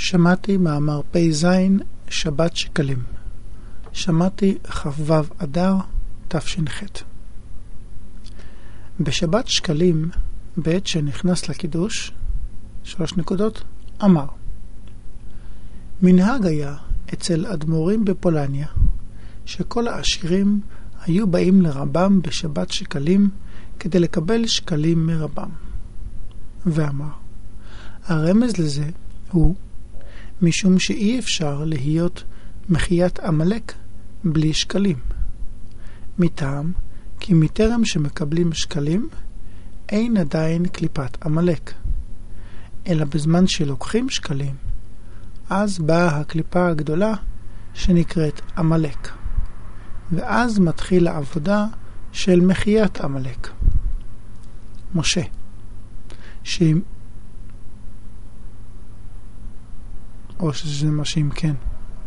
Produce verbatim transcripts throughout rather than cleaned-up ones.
שמעתי מאמר פי זין שבת שקלים. שמעתי ח"ו אדר תש"ח. בשבת שקלים, בעת שנכנס לקידוש, שלוש נקודות, אמר. מנהג היה אצל אדמו"רים בפולניה, שכל העשירים היו באים לרבם בשבת שקלים כדי לקבל שקלים מרבם. ואמר, הרמז לזה הוא משום שאי אפשר להיות מחיית עמלק בלי שקלים. מטעם כי מטרם שמקבלים שקלים אין עדיין קליפת עמלק, אלא בזמן שלוקחים שקלים אז באה הקליפה הגדולה שנקראת עמלק, ואז מתחיל העבודה של מחיית עמלק. משה, שאם או שזה מה שאם כן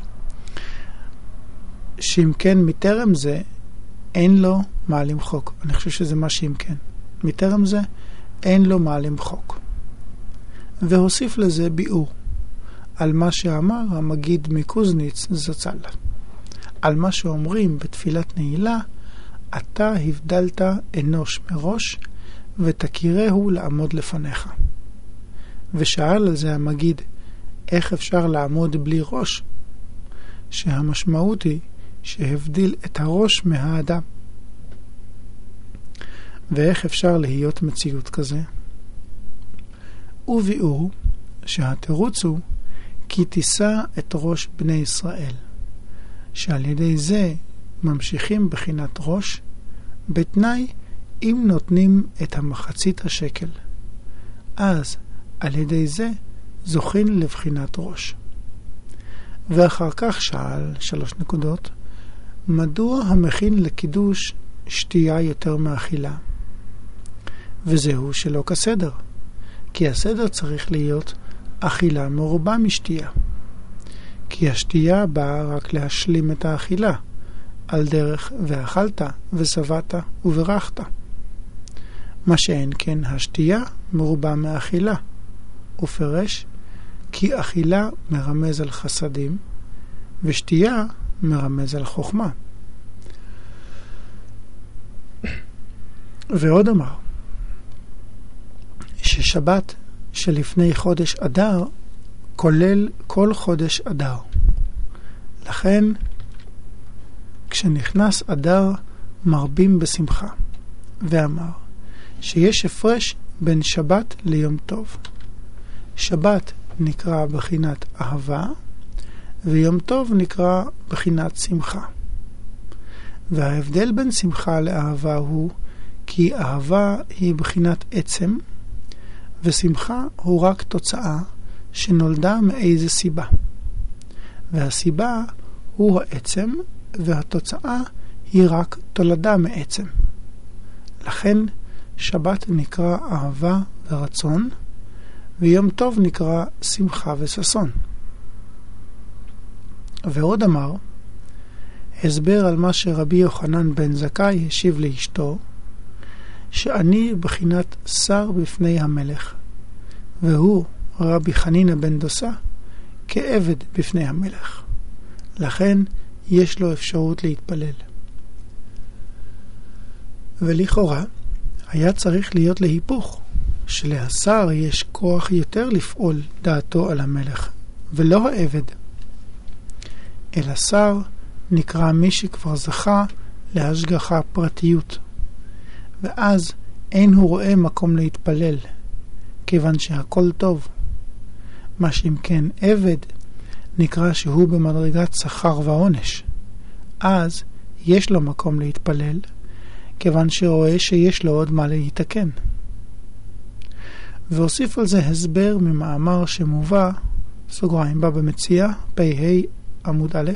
שאם כן מטרם זה אין לו מה למחוק. אני חושב שזה מה שאם כן מטרם זה אין לו מה למחוק. והוסיף לזה ביאור על מה שאמר המגיד מקוזניץ זצ"ל, על מה שאומרים בתפילת נעילה, אתה הבדלת אנוש מראש ותכירהו לעמוד לפניך. ושאל על זה המגיד, איך אפשר לעמוד בלי ראש? שהמשמעות היא שהבדיל את הראש מהאדם. ואיך אפשר להיות מציאות כזה? וביאור שהתירוץ הוא כי תישא את ראש בני ישראל, שעל ידי זה ממשיכים בחינת ראש, בתנאי אם נותנים את המחצית השקל. אז על ידי זה זוכין לבחינת ראש. ואחר כך שאל שלוש נקודות, מדוע המכין לקידוש שתייה יותר מאכילה? וזהו שלא כסדר, כי הסדר צריך להיות אכילה מרובה משתייה. כי השתייה באה רק להשלים את האכילה, על דרך ואכלת ושבעת וברכת. מה שאין כן השתייה מרובה מאכילה, ופרש כי אכילה מרמז על חסדים, ושתייה מרמז על חוכמה. ועוד אמר, ששבת שלפני חודש אדר כולל כל חודש אדר. לכן כשנכנס אדר מרבים בשמחה. ואמר שיש הפרש בין שבת ליום טוב. שבת נקרא בחינת אהבה, ויום טוב נקרא בחינת שמחה. וההבדל בין שמחה לאהבה הוא כי אהבה היא בחינת עצם, ושמחה הוא רק תוצאה שנולדה מאיזה סיבה. והסיבה הוא העצם, והתוצאה היא רק תולדה מעצם. לכן שבת נקרא אהבה ורצון, ויום טוב נקרא שמחה וששון. ועוד אמר, הסבר על מה שרבי יוחנן בן זכאי השיב לאשתו, שאני בחינת שר בפני המלך, והוא רבי חנינא בן דוסה כעבד בפני המלך. לכן יש לו אפשרות להתפלל. ולכאורה היה צריך להיות להיפוך, שלהשר יש כוח יותר לפעול דעתו על המלך, ולא העבד. אלא שר נקרא מי שכבר זכה להשגחה פרטיות, ואז אין הוא רואה מקום להתפלל, כיוון שהכל טוב. מה שאם כן עבד נקרא שהוא במדרגת שכר ועונש, אז יש לו מקום להתפלל, כיוון שרואה שיש לו עוד מה להתקן. והוסיף על זה הסבר ממאמר שמובא, סוגריים בא במציע, פ"ה עמוד א',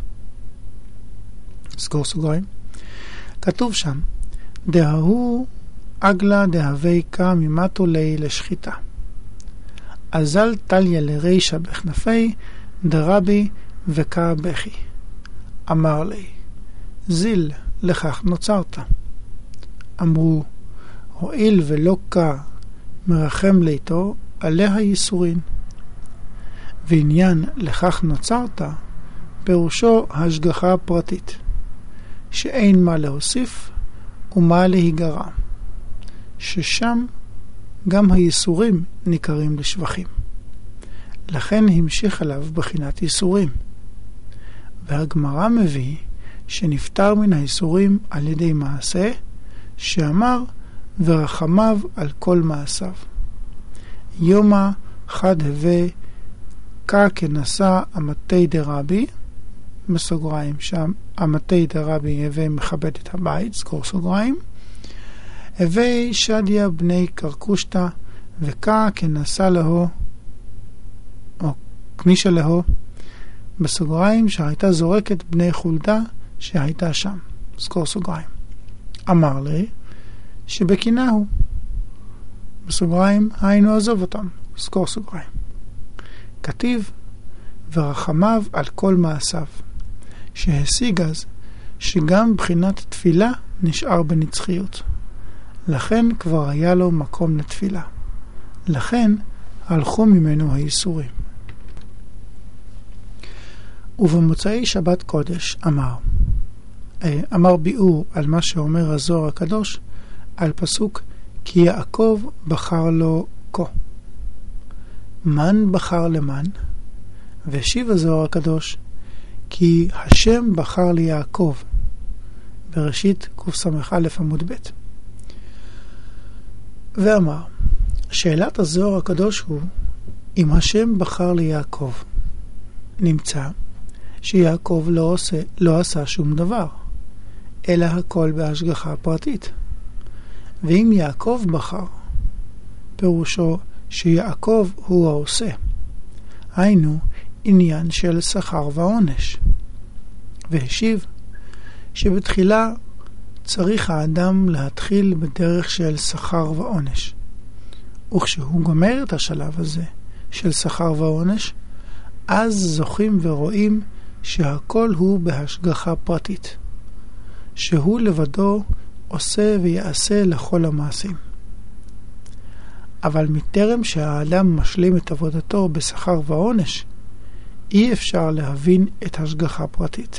סגור סוגריים, כתוב שם, דההו אגלה דהווי קה ממטו לי לשחיטה. אזל תליה לרישה בכנפי דרבי וקה בכי. אמר לי, זיל לכך נוצרת. אמרו, הועיל ולא קה מרחם ליתו עליה ייסורין. ועניין לכך נוצרת, פירושו השגחה פרטית, שאין מה להוסיף ומה להיגרע, ששם גם הייסורים ניכרים לשבחים. לכן המשיך עליו בחינת ייסורים. והגמרא מביא שנפטר מן הייסורים על ידי מעשה, שאמר ורחמיו על כל מעשיו. יומא חד הווה קה כנסה אמתי דרבי, בסוגריים שם אמתי דרבי הווה מכבד את הבית, סגור סוגריים, הווה שדיה בני קרקושטה וקה כנסה להו או כנישה להו, בסוגריים שהייתה זורקת בני חולדה שהייתה שם, סגור סוגריים. אמר לי שבקינה הוא, בסוגריים היינו עזוב אותם, סגור סוגריים. כתיב ורחמיו על כל מעשיו, שהשיג אז שגם בחינת תפילה נשאר בנצחיות, לכן כבר היה לו מקום לתפילה, לכן הלכו ממנו הייסורים. ובמוצאי שבת קודש אמר אמר ביאור על מה שאומר הזוהר הקדוש על פסוק כי יעקב בחר לו כה. מן בחר למן? והשיב הזוהר הקדוש כי השם בחר ליעקב, בראשית קס"א עמוד ב'. ואמר, שאלת הזוהר הקדוש הוא אם השם בחר ליעקב. נמצא שיעקב לא עושה, לא עשה שום דבר, אלא הכל בהשגחה פרטית. ואם יעקב בחר, פירושו שיעקב הוא העושה, היינו עניין של שכר ועונש. והשיב שבתחילה צריך האדם להתחיל בדרך של שכר ועונש, וכשהוא גומר את השלב הזה של שכר ועונש, אז זוכים ורואים שהכל הוא בהשגחה פרטית, שהוא לבדו עושה ויעשה לכל המעשים. אבל מטרם שהאדם משלים את עבודתו בשכר ועונש, אי אפשר להבין את השגחה פרטית.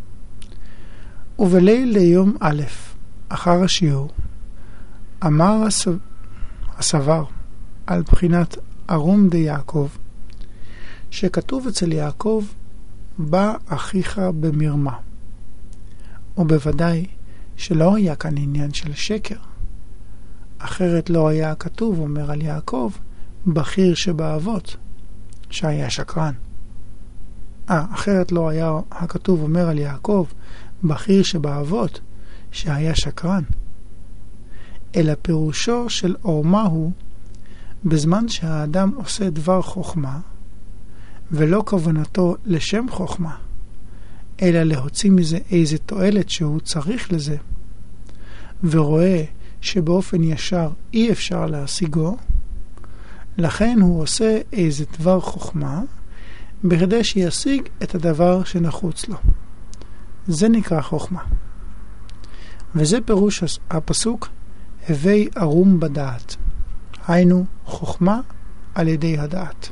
ובליל ליום א', אחר השיעור, אמר הסבר על בחינת ארום די יעקב, שכתוב אצל יעקב, בא אחיך במרמה. ובוודאי שלא היה כאן עניין של שקר. אחרת לא היה כתוב, אומר על יעקב, בכיר שבאבות, שהיה שקרן. אה, אחרת לא היה הכתוב אומר על יעקב, בכיר שבאבות, שהיה שקרן. אלא פירושו של אורמה הוא, בזמן שהאדם עושה דבר חוכמה, ולא כוונתו לשם חוכמה, אלא להוציא מזה איזה תועלת שהוא צריך לזה, ורואה שבאופן ישר אי אפשר להשיגו, לכן הוא עושה איזה דבר חוכמה, בכדי שישיג את הדבר שנחוץ לו. זה נקרא חוכמה. וזה פירוש הפסוק, הווי ארום בדעת. היינו חוכמה על ידי הדעת.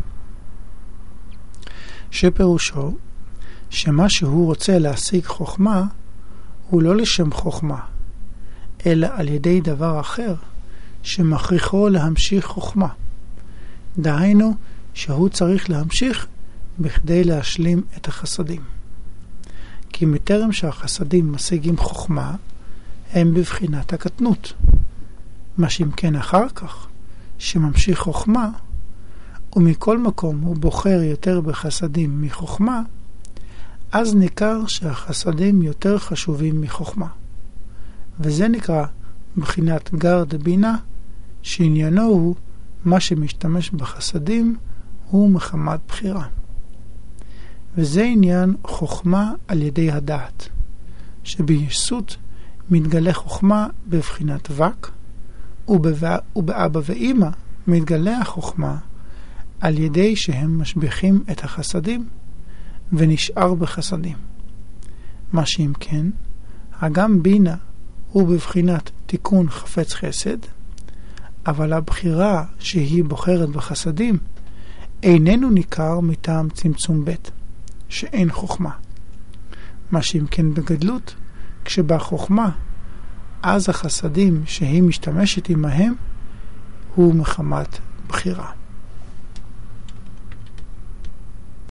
שפירושו, שמה שהוא רוצה להשיג חוכמה, הוא לא לשם חוכמה, אלא על ידי דבר אחר, שמכריחו להמשיך חוכמה. דהיינו, שהוא צריך להמשיך בכדי להשלים את החסדים. כי מטרם שהחסדים משיגים חוכמה, הם בבחינת הקטנות. מה שאם כן אחר כך, שממשיך חוכמה, ומכל מקום הוא בוחר יותר בחסדים מחוכמה, אז ניכר שהחסדים יותר חשובים מחוכמה. וזה נקרא בחינת גר דבינה, שעניינו הוא מה שמשתמש בחסדים הוא מחמת בחירה. וזה עניין חוכמה על ידי הדעת, שביסות מתגלה חוכמה בבחינת וק, ובאבא ואמא מתגלה החוכמה על ידי שהם משביחים את החסדים ונשאר בחסדים. מה שאם כן, הגם בינה הוא בבחינת תיקון חפץ חסד, אבל הבחירה שהיא בוחרת בחסדים איננו ניכר מטעם צמצום ב' שאין חוכמה. מה שאם כן בגדלות, כשבא חוכמה, אז החסדים שהיא משתמשת עמהם הוא מחמת בחירה.